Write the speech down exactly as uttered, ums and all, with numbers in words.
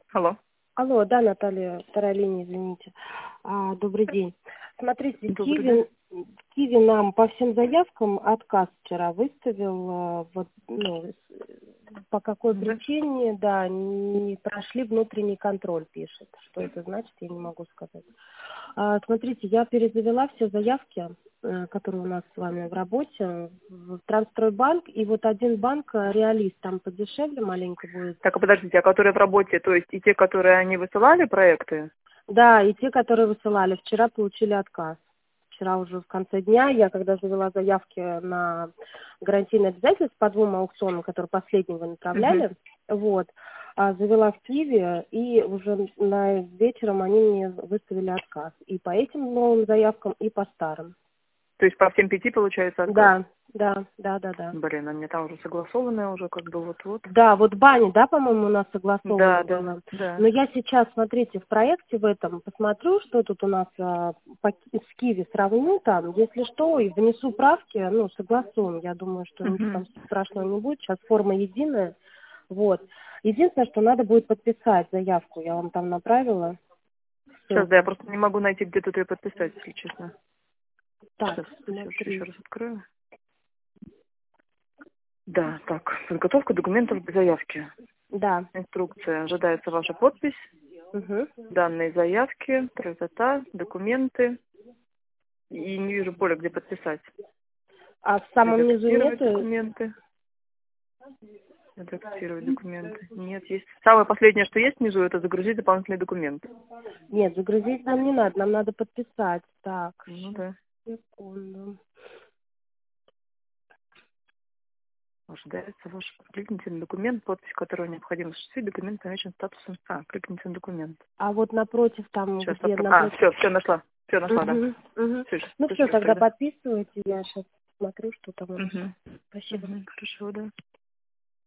Алло. Алло, да, Наталья, вторая линия, извините. А, добрый день. Смотрите, Добрый Киви, день. Киви нам по всем заявкам отказ вчера выставил. а, Вот, ну, с- по какой Да. причине, да, не прошли внутренний контроль, пишет. Что это значит, я не могу сказать. А, смотрите, я перезавела все заявки, э, которые у нас с вами в работе, в Трансстройбанк, и вот один банк, э, Реалист, там подешевле маленько будет. Так, а подождите, а которые в работе, то есть и те, которые они высылали проекты? Да, и те, которые высылали, вчера получили отказ. Вчера уже в конце дня, я когда завела заявки на гарантийное обязательство по двум аукционам, которые последнего Угу. направляли, вот, а, завела в Киеве, и уже на вечером они мне выставили отказ. И по этим новым заявкам, и по старым. То есть по всем пяти получается отказ? Да, да, да, да, да. Блин, а мне там уже согласованное уже как бы вот-вот. Да, вот баня, да, по-моему, у нас согласовано Да, да, было. да. Но я сейчас, смотрите, в проекте в этом посмотрю, что тут у нас а, по, с Киви сравню там. Если что, и внесу правки, ну, согласуем. Я думаю, что ничего Угу. там страшного не будет. Сейчас форма единая. Вот. Единственное, что надо будет подписать заявку. Я вам там направила Сейчас, да, я ссылку. просто не могу найти, где тут ее подписать, если честно. Так, Сейчас, еще, еще смотри. раз открою. Да, так, подготовка документов к заявке. Да. Инструкция. Ожидается ваша подпись, Угу. данные заявки, тра-та-та, документы. И не вижу поля, где подписать. А в самом низу Редактировать нету? документы. Редактировать документы. Нет, есть. Самое последнее, что есть внизу, это загрузить дополнительный документ. Нет, загрузить нам не надо, нам надо подписать. Так, Ну сейчас, да. секунду. Ожидается ваш кликните на документ, подпись которого необходимо осуществить. Документ помечен статусом. А, кликните на документ. А вот напротив, там, Сейчас где попробую. А, напротив... все, все нашла. Все нашла, да. Угу, угу. Все, Ну все, слушаю тогда тогда. подписывайте, я сейчас смотрю, что там у нас. Угу. Спасибо. Угу. Хорошо, да.